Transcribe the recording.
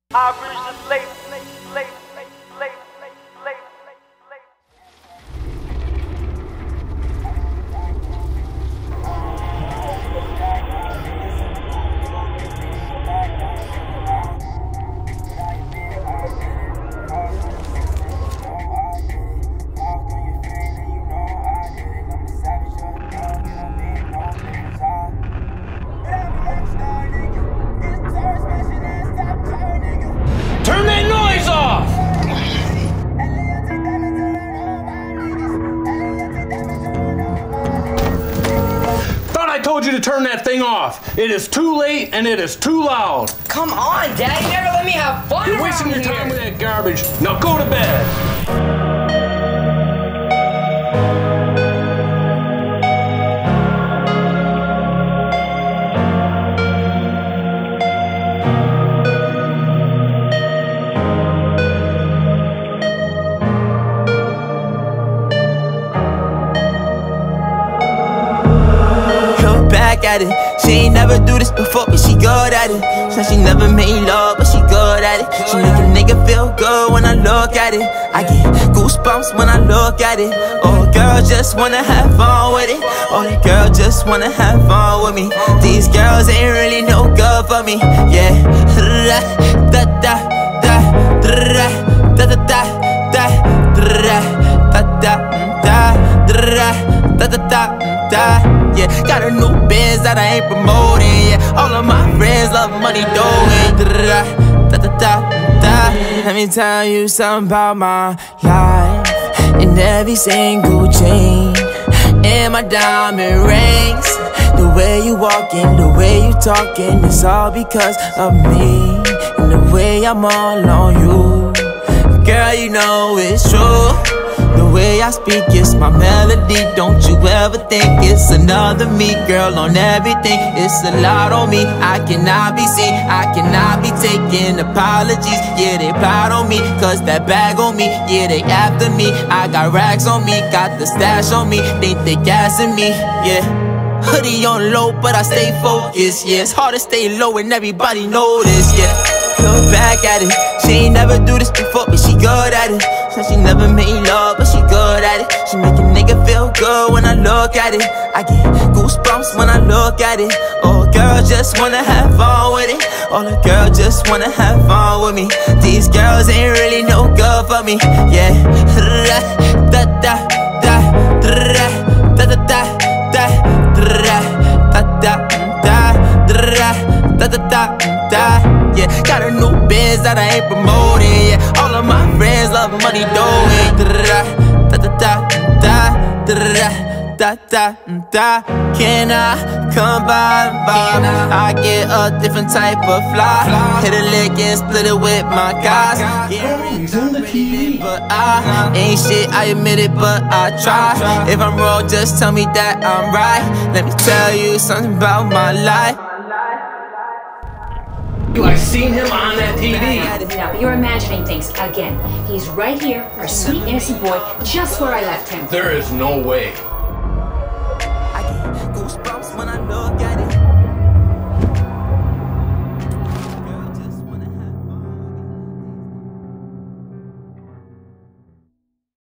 I reached the late. Turn that noise off! Thought I told you to turn that thing off. It is too late and it is too loud. Come on, Dad, you never let me have fun. You're wasting your time with that garbage. Now go to bed. Back at it. She ain't never do this before, but she good at it. Said she never made love, but she good at it. She make a nigga feel good when I look at it. I get goosebumps when I look at it. Oh, girl just wanna have fun with it. Oh, the girl just wanna have fun with me. These girls ain't really no good for me. Yeah. Da da da da da da da da da da da da da. Yeah, got a new biz that I ain't promoting. Yeah, all of my friends love money doing. Da da da da. Let me tell you something about my life. In every single chain, and my diamond rings. The way you walking, the way you talking, it's all because of me. And the way I'm all on you, girl, you know it's true. The way I speak, it's my melody. Don't you ever think it's another me, girl, on everything. It's a lot on me, I cannot be seen, I cannot be taking apologies. Yeah, they proud on me, cause that bag on me. Yeah, they after me, I got racks on me, got the stash on me. Think they gassing me, yeah. Hoodie on low, but I stay focused, yeah. It's hard to stay low and everybody know this, yeah. Look back at it. She ain't never do this before, but she good at it. Said she never made love, but she good at it. She make a nigga feel good when I look at it. I get goosebumps when I look at it. Oh, girl just wanna have fun with it. Oh, the girl just wanna have fun with me. These girls ain't really no good for me. Yeah. Da da da da da da da da da da da da da da. Yeah, got a new biz that I ain't promoting. Yeah, all of my friends love money doing. Da da da da da da da da. Can I come by and vibe? I get a different type of fly. Hit a lick and split it with my guys. Yeah, He's on the TV. but I ain't shit, I admit it, but I try. If I'm wrong, just tell me that I'm right. Let me tell you something about my life. I seen him on that TV. Now, you're imagining things again. He's right here, our sweet innocent boy, just where I left him. There is no way.